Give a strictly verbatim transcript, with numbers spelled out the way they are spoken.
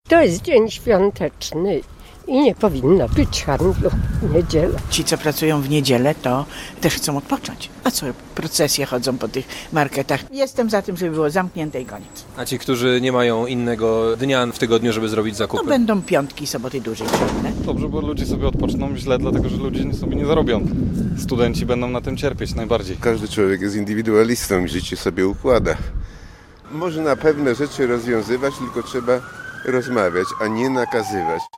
To jest dzień świąteczny i nie powinno być handlu w niedzielę. Ci, co pracują w niedzielę, to też chcą odpocząć. A co, procesje chodzą po tych marketach. Jestem za tym, żeby było zamknięte i koniec. A ci, którzy nie mają innego dnia w tygodniu, żeby zrobić zakupy? No będą piątki, soboty dłużej trudne. Dobrze, bo ludzie sobie odpoczną, źle, dlatego że ludzie sobie nie zarobią. Studenci będą na tym cierpieć najbardziej. Każdy człowiek jest indywidualistą i życie sobie układa. Można pewne rzeczy rozwiązywać, tylko trzeba rozmawiać, a nie nakazywać.